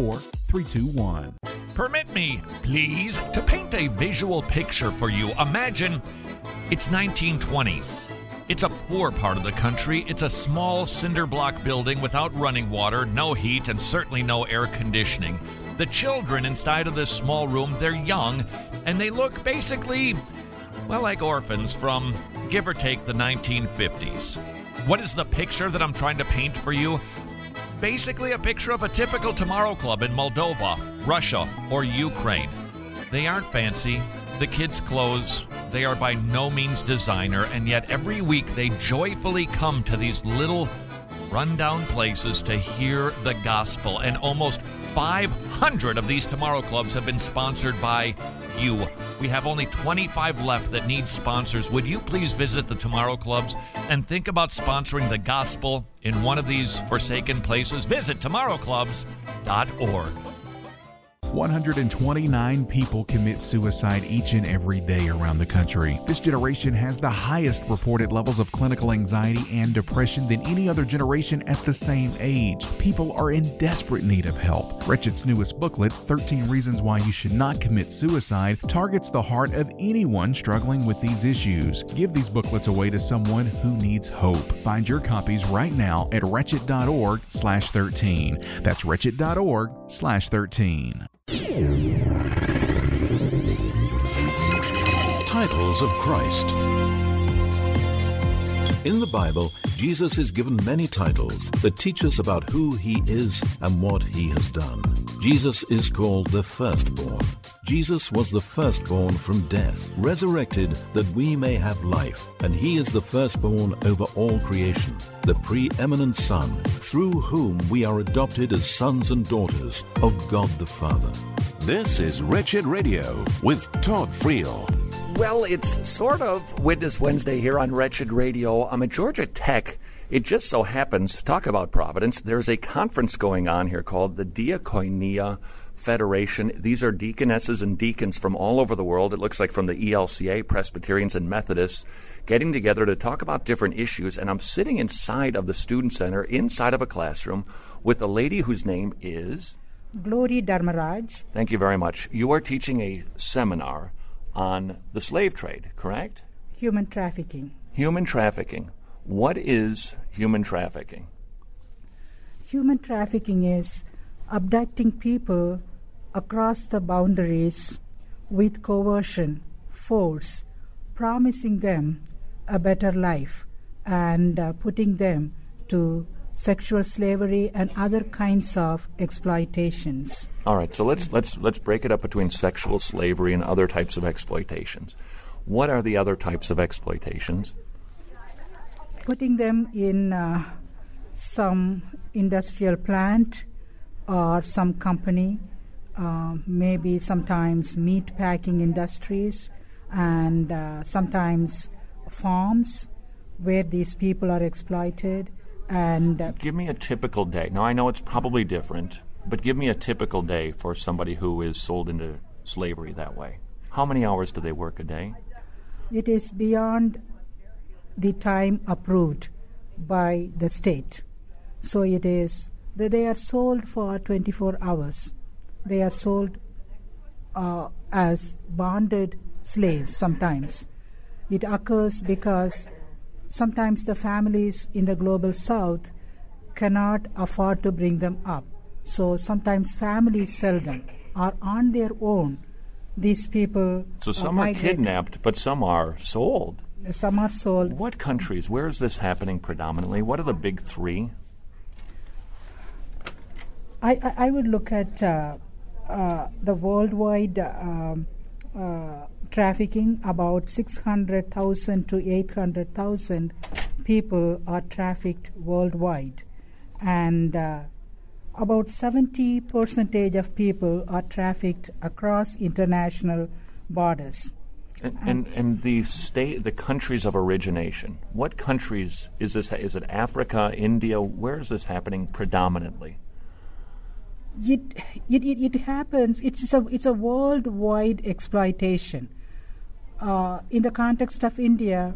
44321. Permit me, please, to paint a visual picture for you. Imagine it's 1920s. It's a poor part of the country. It's a small cinder block building without running water, no heat, and certainly no air conditioning. The children inside of this small room, they're young, and they look basically, well, like orphans from, give or take, the 1950s. What is the picture that I'm trying to paint for you? Basically a picture of a typical Tomorrow Club in Moldova, Russia, or Ukraine. They aren't fancy. The kids' clothes, they are by no means designer, and yet every week they joyfully come to these little rundown places to hear the gospel. And almost 500 of these Tomorrow Clubs have been sponsored by you. We have only 25 left that need sponsors. Would you please visit the Tomorrow Clubs and think about sponsoring the gospel in one of these forsaken places? Visit tomorrowclubs.org. 129 people commit suicide each and every day around the country. This generation has the highest reported levels of clinical anxiety and depression than any other generation at the same age. People are in desperate need of help. Wretched's newest booklet, 13 Reasons Why You Should Not Commit Suicide, targets the heart of anyone struggling with these issues. Give these booklets away to someone who needs hope. Find your copies right now at wretched.org/13. That's wretched.org/13. Titles of Christ. In the Bible, Jesus is given many titles that teach us about who he is and what he has done. Jesus is called the firstborn. Jesus was the firstborn from death, resurrected that we may have life, and he is the firstborn over all creation, the preeminent Son, through whom we are adopted as sons and daughters of God the Father. This is Wretched Radio with Todd Friel. Well, it's sort of Witness Wednesday here on Wretched Radio. I'm at Georgia Tech. It just so happens, talk about Providence, there's a conference going on here called the Diakonia Federation. These are deaconesses and deacons from all over the world. It looks like from the ELCA, Presbyterians, and Methodists, getting together to talk about different issues. And I'm sitting inside of the Student Center, inside of a classroom, with a lady whose name is Glory Dharmaraj. Thank you very much. You are teaching a seminar on the slave trade, correct? Human trafficking. Human trafficking. What is human trafficking? Human trafficking is abducting people across the boundaries with coercion, force, promising them a better life, and putting them to sexual slavery and other kinds of exploitations. All right, so let's break it up between sexual slavery and other types of exploitations. What are the other types of exploitations? Putting them in some industrial plant or some company, maybe sometimes meat packing industries, and sometimes farms where these people are exploited. And give me a typical day. Now, I know it's probably different, but give me a typical day for somebody who is sold into slavery that way. How many hours do they work a day? It is beyond the time approved by the state. So it is that they are sold for 24 hours. They are sold as bonded slaves sometimes. It occurs because sometimes the families in the global south cannot afford to bring them up. So sometimes families sell them, or on their own, these people So some are kidnapped, but some are sold. Some are sold. What countries? Where is this happening predominantly? What are the big three? I would look at the worldwide trafficking. About 600,000 to 800,000 people are trafficked worldwide, and about 70% of people are trafficked across international borders. And the countries of origination. What countries is this? Is it Africa, India? Where is this happening predominantly? It happens. It's a worldwide exploitation. In the context of India,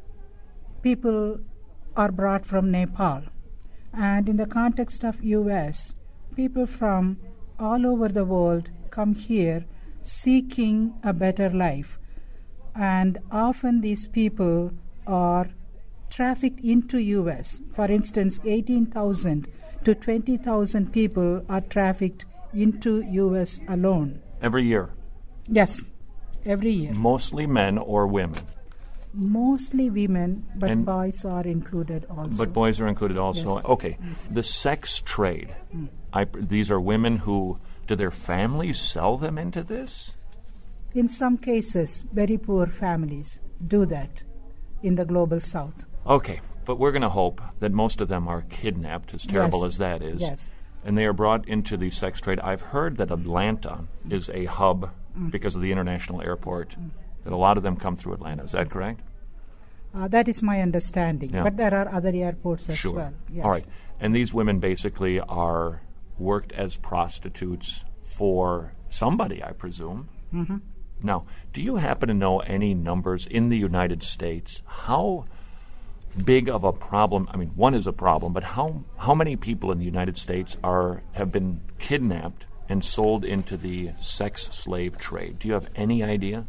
people are brought from Nepal, and in the context of U.S., people from all over the world come here seeking a better life, and often these people are trafficked into U.S. For instance, 18,000 to 20,000 people are trafficked into U.S. alone. Every year? Yes, every year. Mostly men or women? Mostly women, but boys are included also. But boys are included also. Yes. Okay. The sex trade. These are women who, do their families sell them into this? In some cases, very poor families do that in the global south. Okay, but we're going to hope that most of them are kidnapped, as terrible as that is. Yes. And they are brought into the sex trade. I've heard that Atlanta is a hub because of the international airport, that a lot of them come through Atlanta. Is that correct? That is my understanding. Yeah. But there are other airports as well. Yes. All right. And these women basically are worked as prostitutes for somebody, I presume. Mm-hmm. Now, do you happen to know any numbers in the United States? How big of a problem? I mean, one is a problem, but how many people in the United States have been kidnapped and sold into the sex slave trade? Do you have any idea?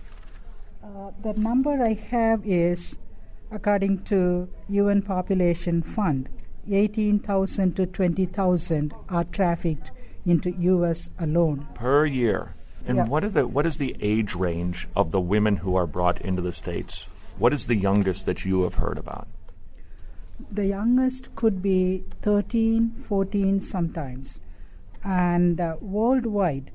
The number I have is, according to UN Population Fund, 18,000 to 20,000 are trafficked into U.S. alone. Per year. And Yeah. what is the age range of the women who are brought into the States? What is the youngest that you have heard about? The youngest could be 13, 14 sometimes. And worldwide,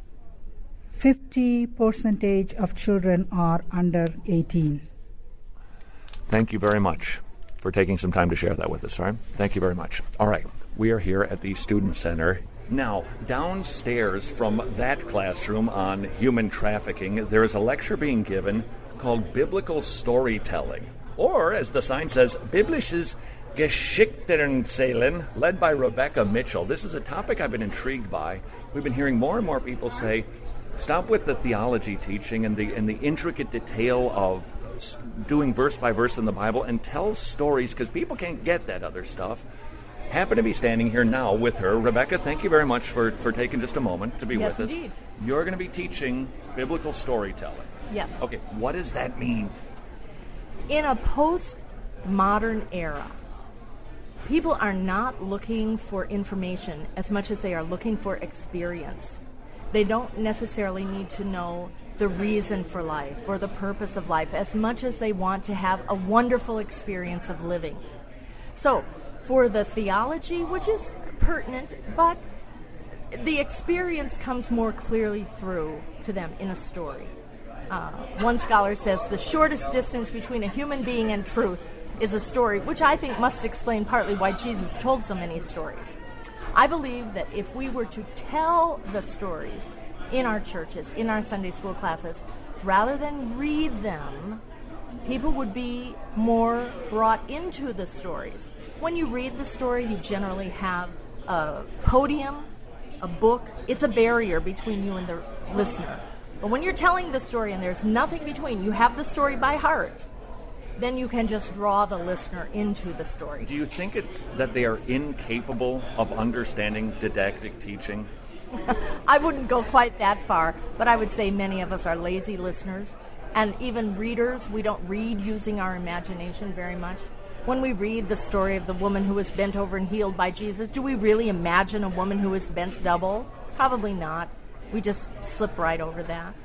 50% of children are under 18. Thank you very much for taking some time to share that with us, all right? Thank you very much. All right, we are here at the Student Center. Now, downstairs from that classroom on human trafficking, there is a lecture being given called Biblical Storytelling, or, as the sign says, Biblisches Geschichtenerzählen, led by Rebecca Mitchell. This is a topic I've been intrigued by. We've been hearing more and more people say, stop with the theology teaching and the intricate detail of doing verse by verse in the Bible and tell stories, because people can't get that other stuff. Happen to be standing here now with her. Rebecca, thank you very much for taking just a moment to be with us. Indeed. You're going to be teaching biblical storytelling. Yes. Okay, what does that mean? In a post-modern era, people are not looking for information as much as they are looking for experience. They don't necessarily need to know the reason for life or the purpose of life as much as they want to have a wonderful experience of living. So, for the theology, which is pertinent, but the experience comes more clearly through to them in a story. One scholar says the shortest distance between a human being and truth is a story, which I think must explain partly why Jesus told so many stories. I believe that if we were to tell the stories in our churches, in our Sunday school classes, rather than read them, people would be more brought into the stories. When you read the story, you generally have a podium, a book. It's a barrier between you and the listener. But when you're telling the story and there's nothing between, you have the story by heart, then you can just draw the listener into the story. Do you think it's that they are incapable of understanding didactic teaching? I wouldn't go quite that far, but I would say many of us are lazy listeners. And even readers, we don't read using our imagination very much. When we read the story of the woman who was bent over and healed by Jesus, do we really imagine a woman who was bent double? Probably not. We just slip right over that.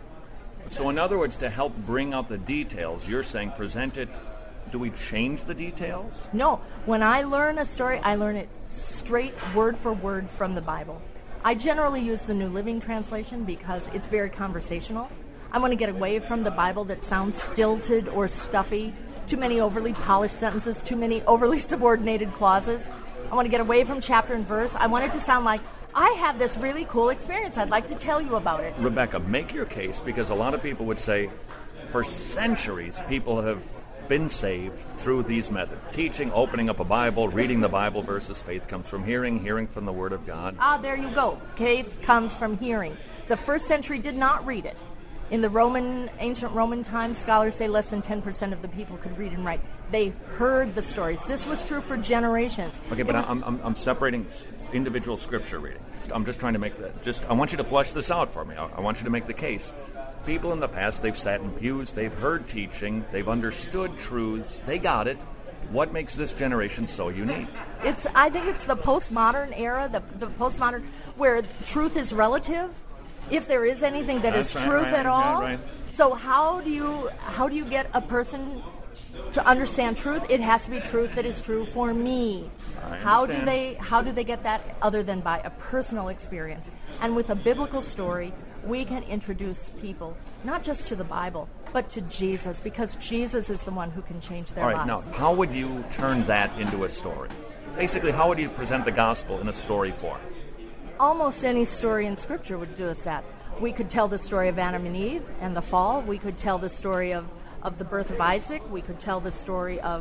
So in other words, to help bring out the details, you're saying present it. Do we change the details? No. When I learn a story, I learn it straight, word for word from the Bible. I generally use the New Living Translation because it's very conversational. I want to get away from the Bible that sounds stilted or stuffy, too many overly polished sentences, too many overly subordinated clauses. I want to get away from chapter and verse. I want it to sound like, I had this really cool experience. I'd like to tell you about it. Rebecca, make your case, because a lot of people would say, for centuries, people have been saved through these methods. Teaching, opening up a Bible, reading the Bible verses. Faith comes from hearing, hearing from the Word of God. There you go. Faith comes from hearing. The first century did not read it. In the ancient Roman times, scholars say less than 10% of the people could read and write. They heard the stories. This was true for generations. Okay, but I'm separating individual scripture reading. I'm just trying to make that. I want you to flesh this out for me. I want you to make the case. People in the past, they've sat in pews, they've heard teaching, they've understood truths, they got it. What makes this generation so unique? I think it's the postmodern era, the postmodern, where truth is relative. If there is anything that is truth at all. Right. So how do you get a person to understand truth? It has to be truth that is true for me. How do they get that other than by a personal experience? And with a biblical story, we can introduce people not just to the Bible, but to Jesus, because Jesus is the one who can change their lives. Now, how would you turn that into a story? Basically, how would you present the gospel in a story form? Almost any story in Scripture would do us that. We could tell the story of Adam and Eve and the fall. We could tell the story of the birth of Isaac. We could tell the story of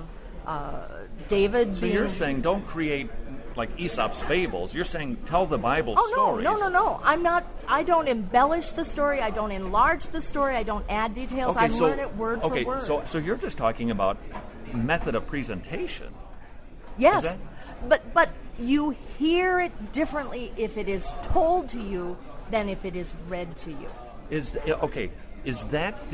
David. So you're saying don't create like Aesop's fables. You're saying tell the Bible stories. No. I'm not. I don't embellish the story. I don't enlarge the story. I don't add details. I learn it word for word. So you're just talking about method of presentation. Yes, but you hear it differently if it is told to you than if it is read to you. Is that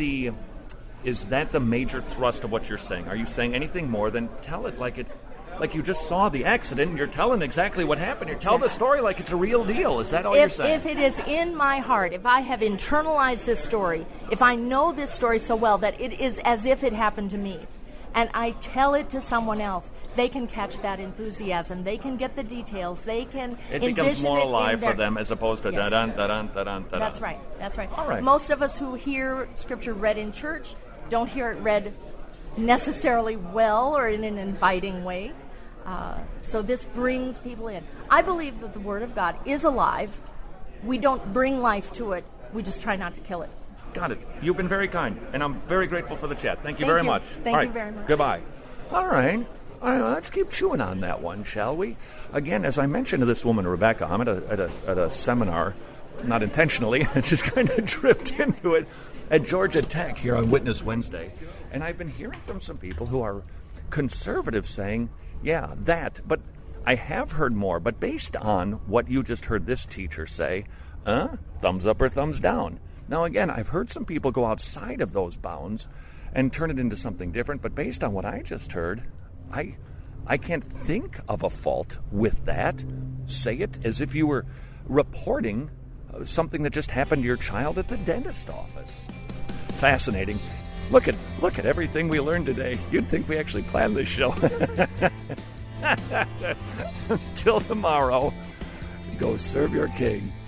the major thrust of what you're saying? Are you saying anything more than tell it like you just saw the accident and you're telling exactly what happened? You tell the story like it's a real deal. Is that all you're saying? If it is in my heart, if I have internalized this story, if I know this story so well that it is as if it happened to me, and I tell it to someone else, they can catch that enthusiasm. They can get the details. They can It becomes more alive for them as opposed to da-dun, da-dun, da-dun, da-dun. That's right. All right. Most of us who hear Scripture read in church don't hear it read necessarily well or in an inviting way. So this brings people in. I believe that the Word of God is alive. We don't bring life to it. We just try not to kill it. Got it. You've been very kind, and I'm very grateful for the chat. Thank you very much. Thank you very much. Goodbye. All right. Let's keep chewing on that one, shall we? Again, as I mentioned to this woman, Rebecca, I'm at a seminar, not intentionally, I just kind of tripped into it, at Georgia Tech here on Witness Wednesday. And I've been hearing from some people who are conservative saying, yeah, that, but I have heard more. But based on what you just heard this teacher say, thumbs up or thumbs down. Now, again, I've heard some people go outside of those bounds and turn it into something different. But based on what I just heard, I can't think of a fault with that. Say it as if you were reporting something that just happened to your child at the dentist office. Fascinating. Look at everything we learned today. You'd think we actually planned this show. Until tomorrow, go serve your king.